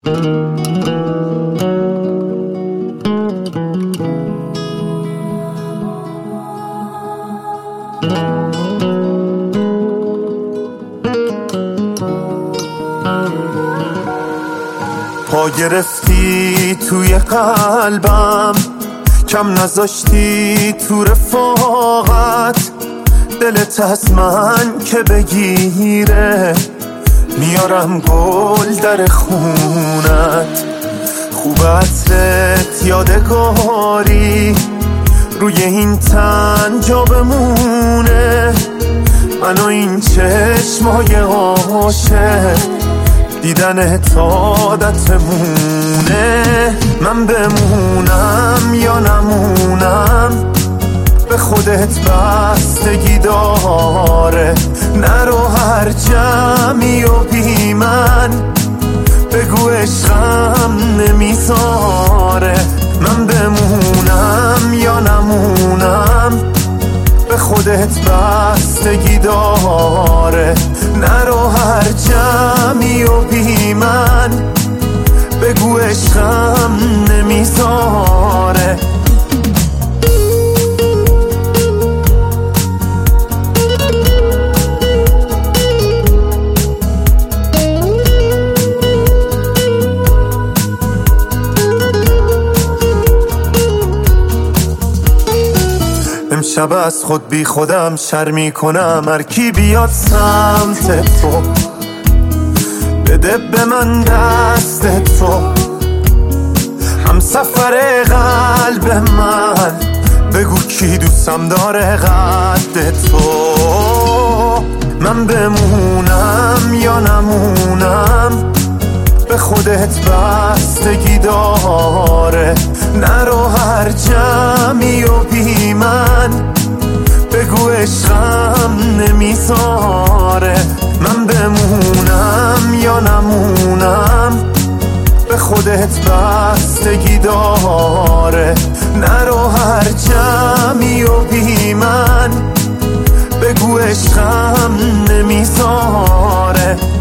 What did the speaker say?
پا گرفتی توی قلبم، کم نذاشتی تو رفاقت، دلت از من که بگیره میارم گل در خونت. خوب عطرت یادگاری روی این تن جا بمونه، من و این چشمای عاشق دیدن عادتمونه. من بمونم یا نمونم به خودت بستگی داره، نرو هر جمعی و بی من بگو عشقم نمیذاره. من بمونم یا نمونم به خودت بستگی داره، نرو هر جمعی و بی من بگو عشقم نمیذاره. امشب از خود بی خودم شرمی کنم، هر کی بیاد سمت تو بده به من دست تو، هم سفر قلب من بگو کی دوستم داره قد تو. من بمونم یا نمونم به خودت بستگی داره، نرو هر جمعی و بی من بگو عشقم نمیذاره. من بمونم یا نمونم به خودت بستگی داره، نرو هر جمعی و بی من بگو عشقم نمیذاره.